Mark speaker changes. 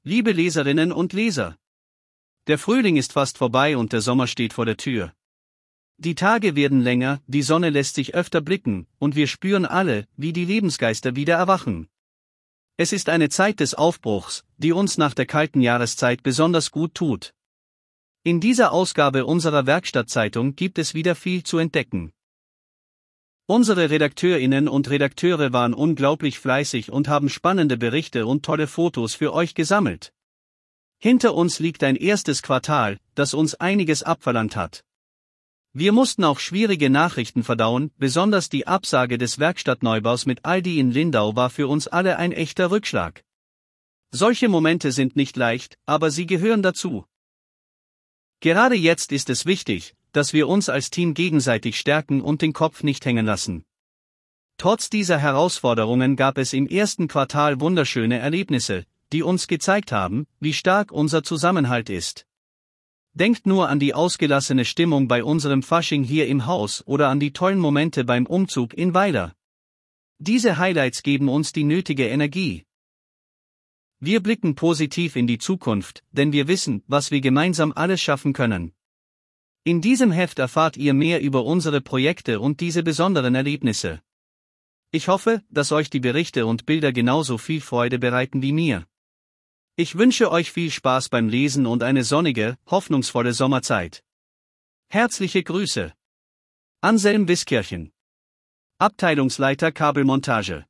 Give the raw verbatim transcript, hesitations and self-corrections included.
Speaker 1: Liebe Leserinnen und Leser. Der Frühling ist fast vorbei und der Sommer steht vor der Tür. Die Tage werden länger, die Sonne lässt sich öfter blicken, und wir spüren alle, wie die Lebensgeister wieder erwachen. Es ist eine Zeit des Aufbruchs, die uns nach der kalten Jahreszeit besonders gut tut. In dieser Ausgabe unserer Werkstattzeitung gibt es wieder viel zu entdecken. Unsere Redakteurinnen und Redakteure waren unglaublich fleißig und haben spannende Berichte und tolle Fotos für euch gesammelt. Hinter uns liegt ein erstes Quartal, das uns einiges abverlangt hat. Wir mussten auch schwierige Nachrichten verdauen, besonders die Absage des Werkstattneubaus mit Aldi in Lindau war für uns alle ein echter Rückschlag. Solche Momente sind nicht leicht, aber sie gehören dazu. Gerade jetzt ist es wichtig, dass wir uns als Team gegenseitig stärken und den Kopf nicht hängen lassen. Trotz dieser Herausforderungen gab es im ersten Quartal wunderschöne Erlebnisse, die uns gezeigt haben, wie stark unser Zusammenhalt ist. Denkt nur an die ausgelassene Stimmung bei unserem Fasching hier im Haus oder an die tollen Momente beim Umzug in Weiler. Diese Highlights geben uns die nötige Energie. Wir blicken positiv in die Zukunft, denn wir wissen, was wir gemeinsam alles schaffen können. In diesem Heft erfahrt ihr mehr über unsere Projekte und diese besonderen Erlebnisse. Ich hoffe, dass euch die Berichte und Bilder genauso viel Freude bereiten wie mir. Ich wünsche euch viel Spaß beim Lesen und eine sonnige, hoffnungsvolle Sommerzeit. Herzliche Grüße. Anselm Wiskirchen. Abteilungsleiter Kabelmontage.